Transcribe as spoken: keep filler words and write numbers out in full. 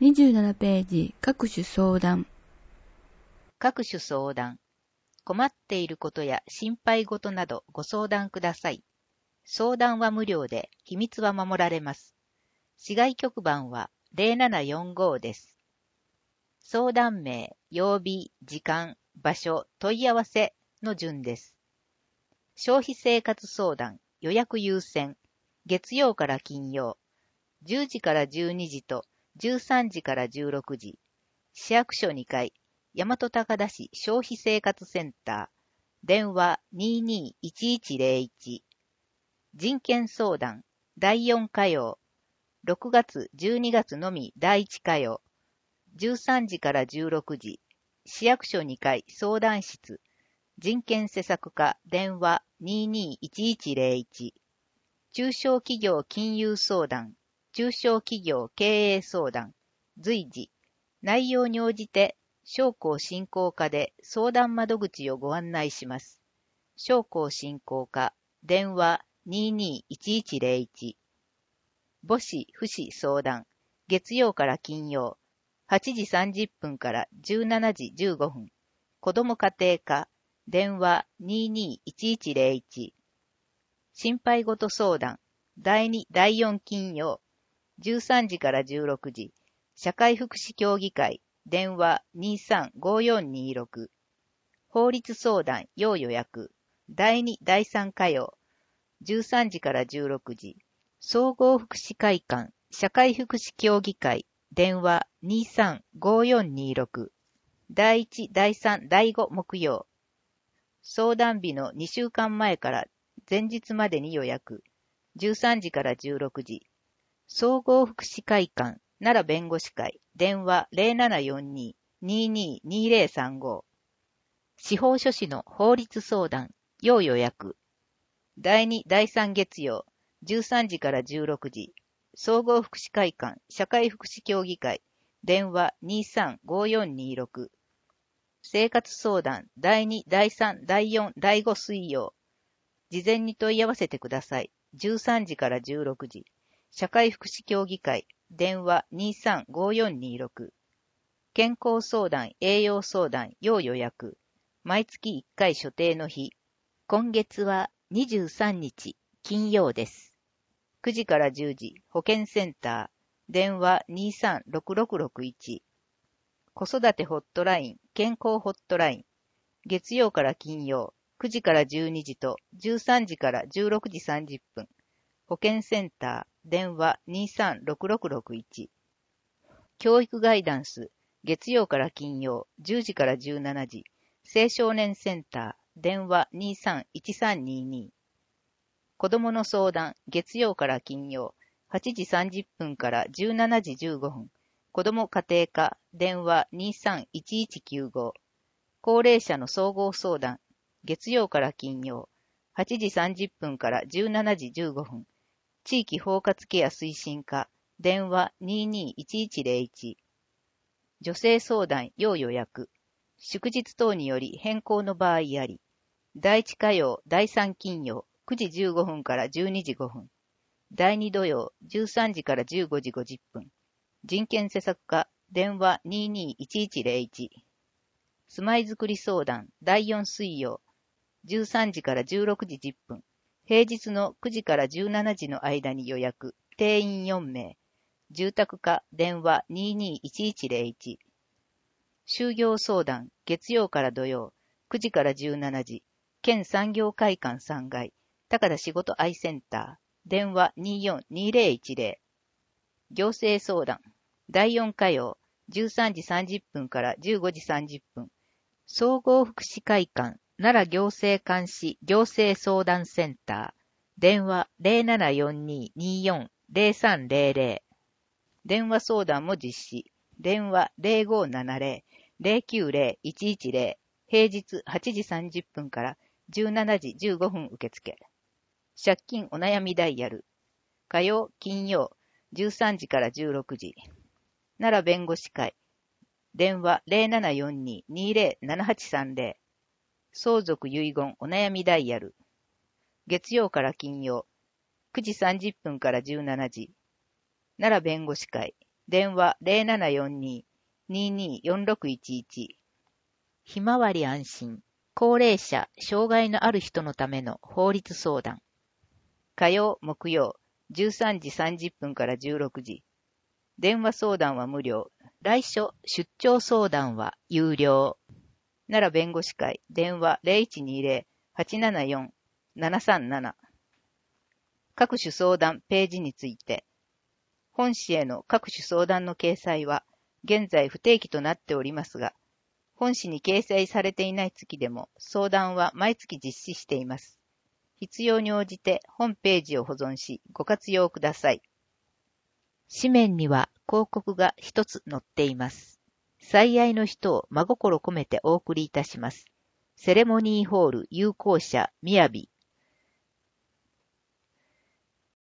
にじゅうななページ、各種相談。 各種相談。困っていることや心配事などご相談ください。相談は無料で、秘密は守られます。市外局番はゼロななよんごです。相談名、曜日、時間、場所、問い合わせの順です。消費生活相談、予約優先、月曜から金曜、じゅうじからじゅうにじとじゅうさんじからじゅうろくじ、市役所にかい、大和高田市消費生活センター、電話 にーにーいちいちゼロいち、人権相談、だいよん火曜、ろくがつ、じゅうにがつのみだいいち火曜、じゅうさんじからじゅうろくじ、市役所にかい相談室、人権施策課電話 にーにーいちいちゼロいち、中小企業金融相談、中小企業経営相談、随時、内容に応じて商工振興課で相談窓口をご案内します。商工振興課電話 にーにーいちいちゼロいち、母子父子相談、月曜から金曜、はちじさんじゅっぷんからじゅうしちじじゅうごふん、子ども家庭課電話 にーにーいちいちゼロいち、心配事相談、だいに、だいよん金曜、じゅうさんじからじゅうろくじ、社会福祉協議会、電話 にーさんごよんにーろく、法律相談、要予約、だいに、だいさん火曜、じゅうさんじからじゅうろくじ、総合福祉会館、社会福祉協議会、電話 にーさんごよんにーろく、だいいち、だいさん、だいご木曜、相談日のにしゅうかんまえから前日までに予約、じゅうさんじからじゅうろくじ、総合福祉会館、奈良弁護士会、電話 ゼロななよんにーにーにーにーゼロさんご、司法書士の法律相談、要予約、だいに、だいさん月曜、じゅうさんじからじゅうろくじ、総合福祉会館、社会福祉協議会、電話 にーさんごよんにーろく、生活相談、だいに、だいさん、だいよん、だいご水曜、事前に問い合わせてください。じゅうさんじからじゅうろくじ、社会福祉協議会、電話 にーさんごよんにーろく、健康相談、栄養相談、要予約、毎月いっかい所定の日、今月はにじゅうさんにち、金曜です。くじからじゅうじ、保健センター、電話 にーさんろくろくろくいち、子育てホットライン、健康ホットライン、月曜から金曜、くじからじゅうにじとじゅうさんじからじゅうろくじさんじゅっぷん、保健センター、電話 にーさんろくろくろくいち、教育ガイダンス、月曜から金曜、じゅうじからじゅうしちじ、青少年センター、電話 にーさんいちさんにーにー、子どもの相談、月曜から金曜、はちじさんじゅっぷんからじゅうしちじじゅうごふん、子ども家庭課、電話 にーさんいちいちきゅうご、高齢者の総合相談、月曜から金曜、はちじさんじゅっぷんからじゅうしちじじゅうごふん、地域包括ケア推進課、電話 にーにーいちいちゼロいち、女性相談要予約、祝日等により変更の場合あり、だいいち火曜、だいさん金曜、くじじゅうごふんからじゅうにじごふん、だいに土曜、じゅうさんじからじゅうごじごじゅっぷん、人権施策課、電話 にーにーいちいちゼロいち、住まいづくり相談、だいよん水曜、じゅうさんじからじゅうろくじじゅっぷん、平日のくじからじゅうしちじの間に予約、定員よんめい、住宅課、電話 にーにーいちいちゼロいち、就業相談、月曜から土曜、くじからじゅうしちじ、県産業会館さんがい、高田仕事愛センター、電話 にーよんにーゼロいちゼロ、行政相談、だいよん火曜、じゅうさんじさんじゅっぷんからじゅうごじさんじゅっぷん、総合福祉会館、奈良行政監視行政相談センター、電話 ゼロななよんにーにーよんゼロさんゼロゼロ、電話相談も実施、電話 ゼロごななゼロ ゼロきゅうゼロ いちいちゼロ、平日はちじさんじゅっぷんからじゅうしちじじゅうごふん受付。借金お悩みダイヤル。火曜、金曜、じゅうさんじからじゅうろくじ。奈良弁護士会。電話 ゼロななよんにーにーゼロななはちさんゼロ。相続遺言お悩みダイヤル。月曜から金曜、くじさんじゅっぷんからじゅうしちじ。奈良弁護士会。 電話 ゼロななよんに にーにーよんろくいちいち。ひまわり安心。高齢者、障害のある人のための法律相談。火曜、木曜、じゅうさんじさんじゅっぷんからじゅうろくじ。電話相談は無料。来所、出張相談は有料。奈良弁護士会、電話 ゼロいちにゼロ はちななよん ななさんなな。各種相談ページについて。本誌への各種相談の掲載は現在不定期となっておりますが、本誌に掲載されていない月でも相談は毎月実施しています。必要に応じて本ページを保存しご活用ください。紙面には広告が一つ載っています。最愛の人を真心込めてお送りいたします。セレモニーホール有効者みやび